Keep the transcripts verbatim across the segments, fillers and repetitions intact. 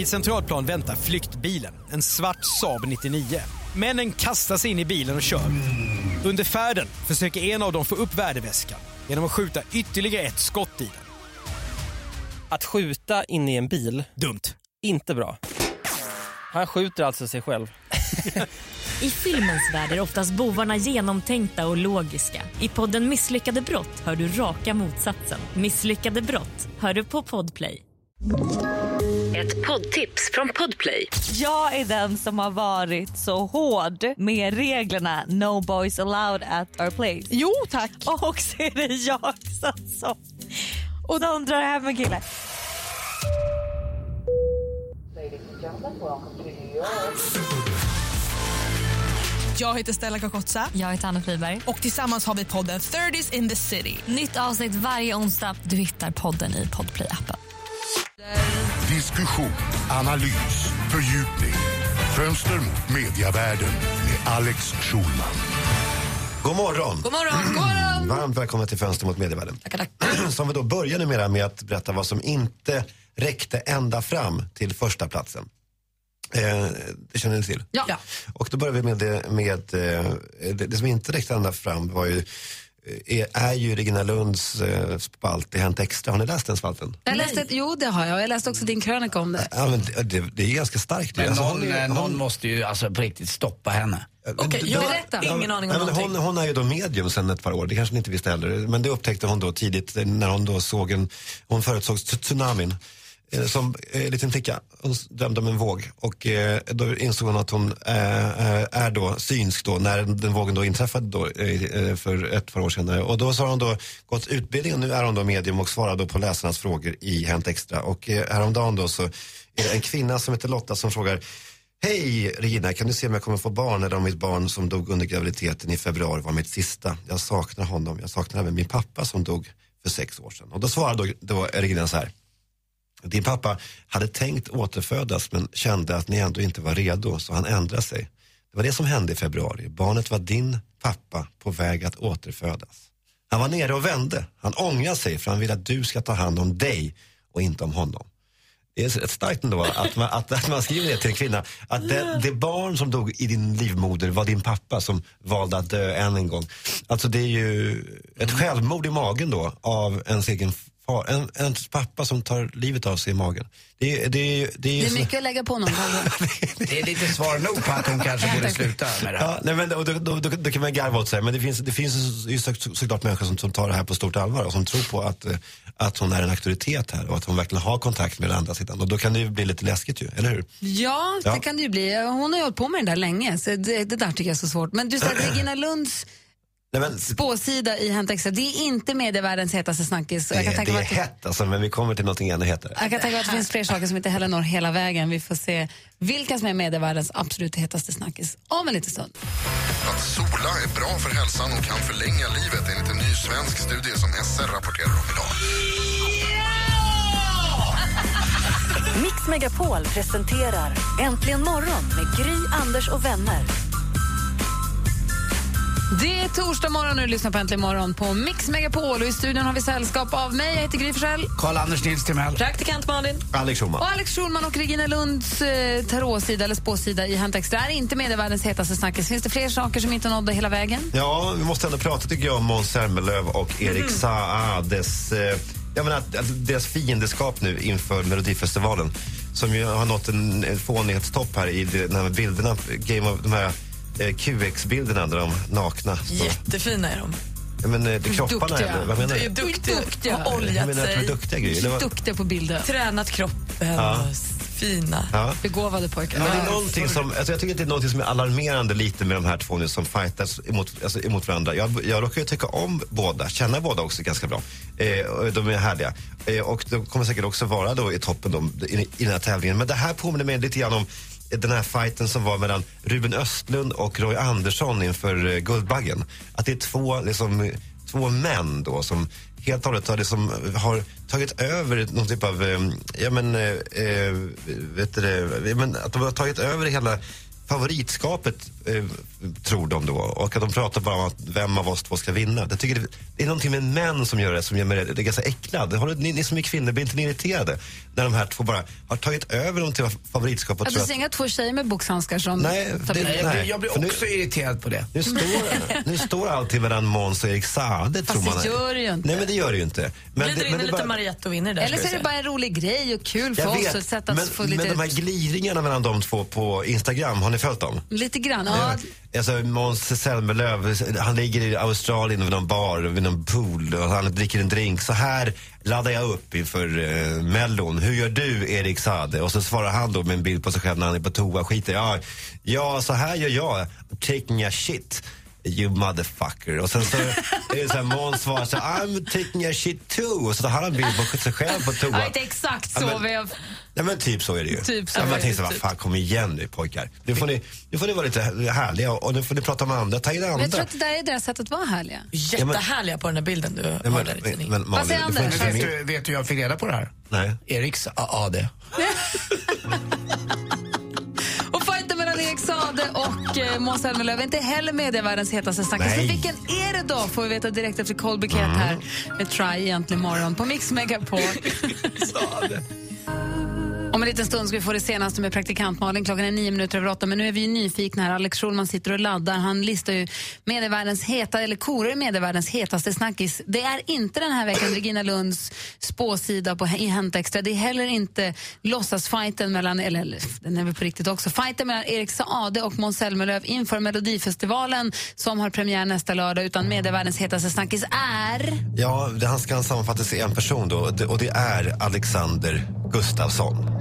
Vid Centralplan väntar flyktbilen, en svart Saab nittionio. Männen kastar sig in i bilen och kör. Under färden försöker en av dem få upp värdeväskan genom att skjuta ytterligare ett skott i den. Att skjuta in i en bil, dumt. Inte bra. Han skjuter alltså sig själv. I filmens värld är oftast bovarna genomtänkta och logiska. I podden Misslyckade brott hör du raka motsatsen. Misslyckade brott hör du på Podplay. Ett poddtips från Podplay. Jag är den som har varit så hård med reglerna No boys allowed at our place. Jo, tack. Och så är det jag som... Och de drar hem en kille. Jag heter Stella Kakotsa. Jag heter Anna Friberg. Och tillsammans har vi podden thirties in the city. Nytt avsnitt varje onsdag. Du hittar podden i Podplay-appen. Diskussion, analys, fördjupning. Fönster mot mediavärlden med Alex Schulman. God morgon. God morgon. God morgon. Varmt välkomna till Fönster mot medievärlden. Tack, tack. Som vi då började med, med att berätta vad som inte räckte ända fram till första platsen. Eh, det känner ni till? Ja. Och då börjar vi med det, med eh, det, det som inte räckte ända fram var ju är, är ju Regina Lunds eh, spalt, det Hänt Extra. Har ni läst den spalten? Jag läste, jo, det har jag. Jag läste också din krönika om det. Ja, men det, det, det är ganska starkt. Men alltså, någon, hon, är, någon hon, måste ju alltså på riktigt stoppa henne. Okej, okay, jag har ingen aning om ja, någonting. hon, hon är ju då medium sedan ett par år, det kanske ni inte visste heller. Men det upptäckte hon då tidigt när hon då såg en, hon förutsåg tsunamin. Som eh, liten flicka, hon drömde om en våg och eh, då insåg hon att hon eh, är då synsk då när den vågen då inträffade då, eh, för ett par år sedan. Och då så har hon då gått utbildning och nu är hon då medium och svarar då på läsarnas frågor i Hänt Extra. Och eh, häromdagen då så är det en kvinna som heter Lotta som frågar: Hej Regina, kan du se om jag kommer få barn eller om mitt barn som dog under graviditeten i februari var mitt sista? Jag saknar honom, jag saknar även min pappa som dog för sex år sedan. Och då svarade då, då Regina så här: Din pappa hade tänkt återfödas men kände att ni ändå inte var redo, så han ändrade sig. Det var det som hände i februari. Barnet var din pappa på väg att återfödas. Han var nere och vände. Han ångrar sig för han vill att du ska ta hand om dig och inte om honom. Det är ett starkt ändå att man, att, att man skriver det till en kvinna. Att det, det barn som dog i din livmoder var din pappa som valde att dö än en gång. Alltså det är ju ett självmord i magen då av ens egen far. En, en pappa som tar livet av sig i magen. Det, det, det, det, är, det är mycket att lägga på någon. Det är lite svar nog på att hon kanske borde sluta med det här. Ja, nej, men då, då, då, då, då kan man garva åt sig. Men det finns, det finns ju så, så, såklart människor som, som tar det här på stort allvar och som tror på att, att hon är en auktoritet här och att hon verkligen har kontakt med den andra sidan. Och då kan det ju bli lite läskigt ju, eller hur? Ja, det ja. kan det ju bli. Hon har ju hållit på med det där länge, så det, det där tycker jag är så svårt. Men du sa att Regina Lunds Nej, men, spåsida i Hänt Extra, det är inte medievärldens hetaste snackis. Det, jag kan tänka det är att, hett alltså, men vi kommer till någonting ännu hetare. Jag kan tänka att det finns fler saker som inte heller når hela vägen. Vi får se vilka som är medievärldens absolut hetaste snackis om en liten stund. Att sola är bra för hälsan och kan förlänga livet enligt en ny svensk studie som S R rapporterar om idag. Mix Megapol presenterar Äntligen morgon med Gry, Anders och vänner. Det är torsdag morgon och du lyssnar på Äntligen morgon på Mix Megapol och i studion har vi sällskap av mig, jag heter Gry Forssell, Karl-Anders Nils Timell, praktikant Malin, Alex Schulman. och Alex Schulman och Regina Lunds eh, tarotsida eller spåsida i Hänt Extra är inte medievärldens hetaste snackis. Finns det fler saker som inte nådde hela vägen? Ja, vi måste ändå prata tycker jag om Måns Zelmerlöw och Erik mm. Saades eh, jag menar, alltså, deras fiendeskap nu inför Melodifestivalen som ju har nått en, en fånighetstopp här i de här bilderna, Game of, de här Q X-bilderna där de nakna. Så. Jättefina är de. Ja, men det kropparna duktiga. Är, vad menar du? Duktiga. Duktiga. Har oljat menar, sig. Duktiga, grejer. Duktiga på bilder. Tränat kroppen. Ja. Fina. Ja. Begåvade pojkar. Men det är någonting som, alltså jag tycker att det är någonting som är alarmerande lite med de här två nu som fightas emot, alltså emot varandra. Jag, jag råkar ju tycka om båda, känna båda också ganska bra. Eh, de är härliga. Eh, och de kommer säkert också vara då i toppen då, i, i den här tävlingen. Men det här påminner mig lite grann om den här fighten som var mellan Ruben Östlund och Roy Andersson inför uh, Guldbaggen. Att det är två, liksom, två män då som helt och hållet har, liksom, har tagit över någon typ av, um, ja men, uh, vet du det, men att de har tagit över hela favoritskapet eh, tror de då. Och att de pratar bara om att vem av oss två ska vinna. Jag tycker det, det är någonting med män som gör det som gör mig det är ganska äcklad. Har du, ni, ni som är kvinnor, blir inte ni irriterade när de här två bara har tagit över dem till favoritskap? Och alltså det är inga två tjejer med boxhandskar som... Nej, det, nej, jag blir, jag blir nu, också irriterad på det. Nu står, nu står alltid mellan Måns och Erik Saade, tror man. Fast det gör det ju inte. Nej, men det gör det ju inte. Men Glider in lite bara... Mariette och vinner där. Eller så är det bara en rolig grej och kul för oss att sätta men, få lite... Men de här glidringarna mellan de två på Instagram, har ni följt dem? Lite grann, ja. Alltså Måns Zelmerlöw, han ligger i Australien vid någon bar, vid någon pool och han dricker en drink. Så här laddar jag upp inför eh, Mellon. Hur gör du, Erik Saade? Och så svarar han då med en bild på sig själv när han är på toa. Skiter. Ja, ja, så här gör jag. Taking a shit. You motherfucker. Och sen så är det så här, Måns svarar så här, I'm taking a shit too. Och så har han en bild på sig själv på toa. Ja, inte exakt så. Ja, men, nej, men typ så är det ju. Typ så. Ja, man tänker så, typ. vad fan, kom igen nu pojkar. Nu får ni, nu får ni vara lite härliga och nu får ni prata med andra. Ta in andra. Men jag tror att det där är deras sätt att vara härliga. Jättehärliga på den här bilden du ja, har där i tidningen. Vad säger Anders? Vet du, vet du jag fick reda på det här? Nej. Eriks A D. Och fighten mellan Erik Saade och eh, Måns Zelmerlöw är inte heller medievärldens hetaste snackis. Men vilken är det då? Får vi veta direkt efter Colby Kett mm. här med Try egentligen morgon på Mix Megapol. Om en liten stund ska vi få det senaste med praktikant Malin. Klockan är nio minuter över åtta, men nu är vi ju nyfikna här. Alex Schulman sitter och laddar. Han listar ju medievärldens heta, eller korer medievärldens hetaste snackis. Det är inte den här veckan Regina Lunds spåsida på, i Hänt Extra. Det är heller inte låtsasfighten mellan, eller, eller den är väl på riktigt också, fighten mellan Erik Saade och Måns Zelmerlöw inför Melodifestivalen som har premiär nästa lördag, utan medievärldens hetaste snackis är... Ja, det, han ska sammanfattas i en person då, och det, och det är Alexander Gustafsson.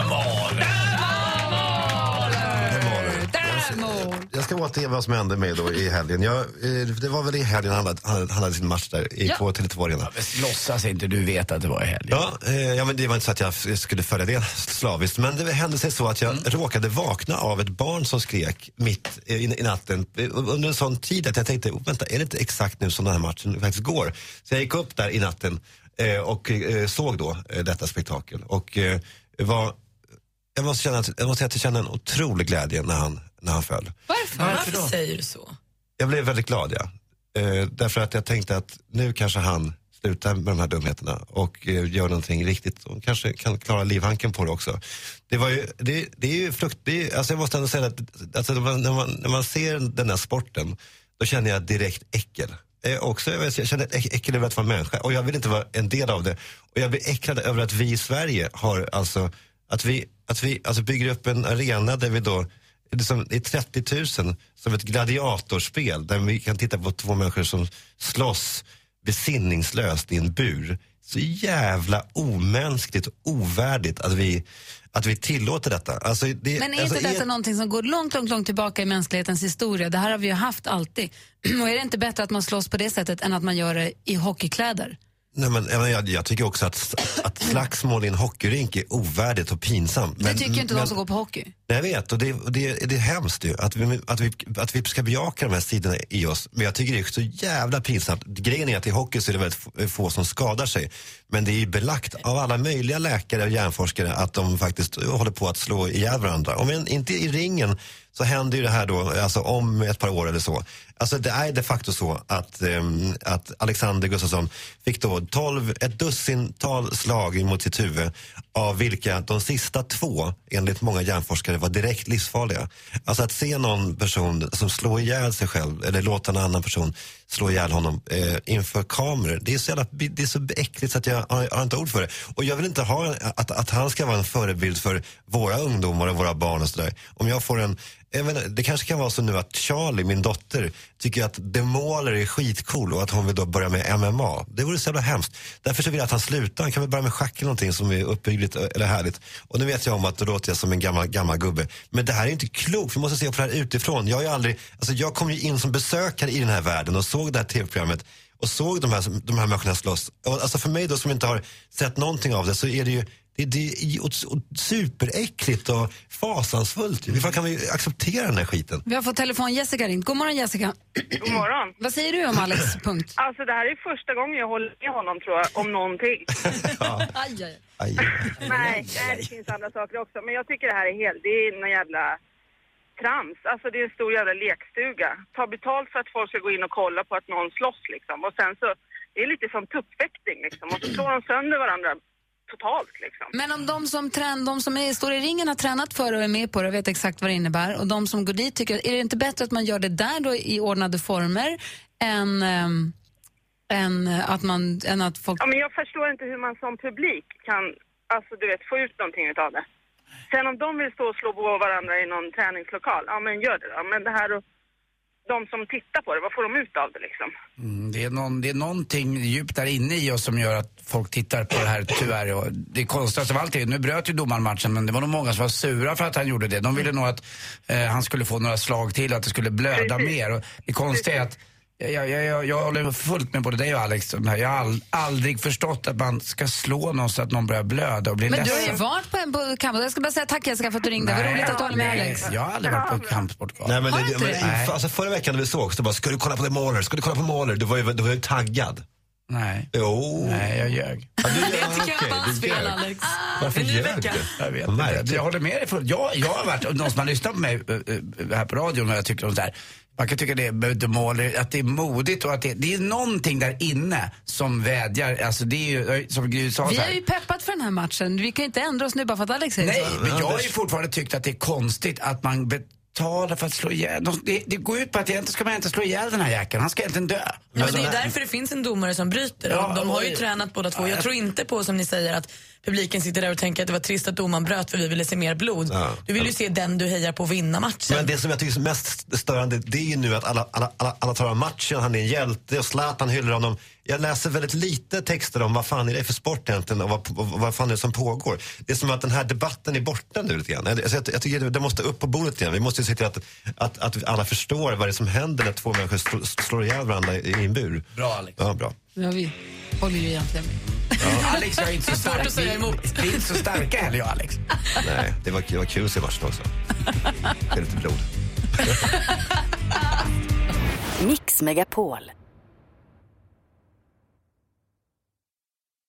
Jag ska återge vad som hände mig då i helgen. Jag, det var väl i helgen han hade, han hade sin match där i ja. K Tele två-arenan. Ja, låtsas inte du vet att det var i helgen. Ja, ja, men det var inte så att jag skulle följa det slaviskt. Men det hände sig så att jag mm. råkade vakna av ett barn som skrek mitt i, i natten under en sån tid att jag tänkte, oh, vänta, är det inte exakt nu som den här matchen faktiskt går? Så jag gick upp där i natten eh, och eh, såg då eh, detta spektakel. Och eh, var... Jag måste, känna att, jag måste säga att jag kände en otrolig glädje när han, när han föll. Varför? Varför, Varför säger du så? Jag blev väldigt glad, ja. Eh, därför att jag tänkte att nu kanske han slutar med de här dumheterna och eh, gör någonting riktigt och kanske kan klara livhanken på det också. Det var ju, det, det är ju frukt, det är, alltså jag måste ändå säga att alltså när, man, när, man, när man ser den här sporten, då känner jag direkt äckel. Eh, också, jag, vet, jag känner äck, äckel över att vara människa och jag vill inte vara en del av det. Och jag blir äcklad över att vi i Sverige har alltså, att vi Att vi alltså bygger upp en arena där vi då, det är trettio tusen som ett gladiatorspel där vi kan titta på två människor som slåss besinningslöst i en bur. Så jävla omänskligt och ovärdigt att vi, att vi tillåter detta. Alltså det, Men är alltså inte detta är... någonting som går långt, långt, långt tillbaka i mänsklighetens historia? Det här har vi ju haft alltid. Och är det inte bättre att man slåss på det sättet än att man gör det i hockeykläder? Nej, men jag, jag tycker också att, att slagsmål i en hockeyrink är ovärdigt och pinsamt. Men, det tycker ju inte men, de som går på hockey. Nej, jag vet, och det, och det, det är hemskt ju att vi, att, vi, att vi ska bejaka de här sidorna i oss. Men jag tycker det är så jävla pinsamt. Grejen är att i hockey så är det väldigt få som skadar sig. Men det är ju belagt av alla möjliga läkare och hjärnforskare att de faktiskt håller på att slå ihjäl varandra. Om en, inte i ringen så händer ju det här då, alltså om ett par år eller så. Alltså det är de facto så att, um, att Alexander Gustafsson fick då tolv, ett dussintal slag mot sitt huvud, av vilka de sista två, enligt många hjärnforskare, var direkt livsfarliga. Alltså att se någon person som slår ihjäl sig själv, eller låta en annan person slå ihjäl honom eh, inför kameror. Det är så jävla, det är så äckligt så att jag har, har inte ord för det. Och jag vill inte ha att, att han ska vara en förebild för våra ungdomar och våra barn och sådär. Om jag får en, jag vet inte, det kanske kan vara så nu att Charlie, min dotter, tycker att demoler är skitcool och att hon vill då börja med M M A. Det vore så jävla hemskt. Därför så vill jag att han slutar. Han kan väl börja med schack eller någonting som är uppbyggligt eller härligt. Och nu vet jag om att då låter jag som en gammal, gammal gubbe. Men det här är inte klokt. Vi måste se på det här utifrån. Jag har ju aldrig, alltså jag kom ju in som besökare i den här världen och såg det här tv-programmet och såg de här, de här människorna slåss. Och alltså för mig då som inte har sett någonting av det så är det ju Det, det är superäckligt och fasansfullt. Varför kan vi acceptera den här skiten? Vi har fått telefon. Jessica ringt. God morgon, Jessica. God morgon. Vad säger du om Alex? Punkt. Alltså det här är första gången jag håller med honom, tror jag, om någonting. Ja. Aj, aj. Aj, aj. Nej, det finns andra saker också. Men jag tycker det här är helt, det är någon jävla trams. Alltså det är en stor jävla lekstuga. Ta betalt för att folk ska gå in och kolla på att någon slåss liksom. Och sen så, det är lite som tuppfäktning liksom. Och så slår de sönder varandra totalt liksom. Men om de som, trän, de som är, står i ringen har tränat för och är med på det och vet exakt vad det innebär, och de som går dit tycker, är det inte bättre att man gör det där då i ordnade former än, ähm, än, att, man, än att folk... Ja, men jag förstår inte hur man som publik kan, alltså du vet, få ut någonting av det. Sen om de vill stå och slå på varandra i någon träningslokal, ja men gör det då. Men det här och de som tittar på det, vad får de ut av det liksom? Mm, det, är någon, det är någonting djupt där inne i oss som gör att folk tittar på det här tyvärr. Och det konstigaste av allt är, nu bröt ju domaren matchen, men det var nog många som var sura för att han gjorde det. De ville nog att eh, han skulle få några slag till och att det skulle blöda Precis. mer. Och det konstiga är att Jag, jag, jag, jag håller fullt med både dig och Alex. Jag har all, aldrig förstått att man ska slå någon så att någon börjar blöda och bli Men ledsen. du har ju varit på en på kamp. Jag ska bara säga tack Jessica för att du ringde. Det var roligt att du håller med Alex. Jag har aldrig varit på kampsportgala. Nej, men Har det, inte men, det? för, alltså, förra veckan när vi såg så bara, ska du kolla på The Mauler? Ska du kolla på Mauler? Du var ju, du var ju taggad. Nej. Jo. Nej, jag ljög. Ja, du, Det tycker jag okej, var hans du fel, ljög. Alex. Varför En ny ljög vecka. du? Jag vet Märkligt. inte. Jag håller med dig. Fullt. Jag, jag har varit, och någon som har lyssnat på mig äh, här på radion och jag tycker om det här. Man kan tycka det är mål, att det är modigt och att det, det är någonting där inne som vädjar. Alltså det är ju, som Gud sa, Vi så har här. ju peppat för den här matchen. Vi kan ju inte ändra oss nu bara för att Alex säger Nej, så. men jag har ju fortfarande tyckt att det är konstigt att man betalar för att slå ihjäl. Det, det går ut på att egentligen ska man inte slå ihjäl den här jäkeln. Han ska egentligen dö. Ja, men det är därför det finns en domare som bryter. Ja, de har ju och- tränat båda två. Jag tror inte på, som ni säger, att publiken sitter där och tänker att det var trist att domaren bröt för vi ville se mer blod. Ja. Du vill ju se den du hejar på vinna matchen. Men det som jag tycker är mest störande, det är ju nu att alla, alla, alla, alla tar av matchen, han är en hjälte och Zlatan hyllar honom. Jag läser väldigt lite texter om vad fan är det för sport egentligen och vad, vad, vad fan är det som pågår. Det är som att den här debatten är borta nu lite grann. Alltså jag, jag tycker det måste upp på bordet igen. Vi måste ju se till att, att, att alla förstår vad det är som händer när två människor slår, slår ihjäl varandra i, i en bur. Bra, Alex. Ja, bra. Ja, vi håller ju egentligen med. Ja. Alex, jag är inte så Svårt stark. att säga emot. Vi, vi är inte så starka heller, jag och Alex. Nej, det var, det var kul att se matchen också. Det är lite blod. Mix Megapol.